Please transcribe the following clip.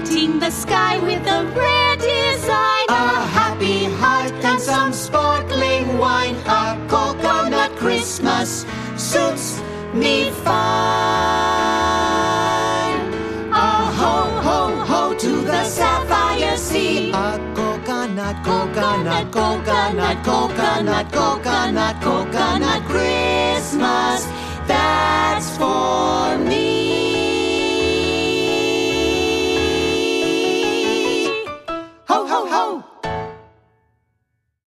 painting the sky with a rare design. A happy heart and some sparkling wine. A coconut Christmas suits me fine. A ho, ho, ho to the sapphire sea. A coconut, coconut, coconut, coconut, coconut, coconut Christmas.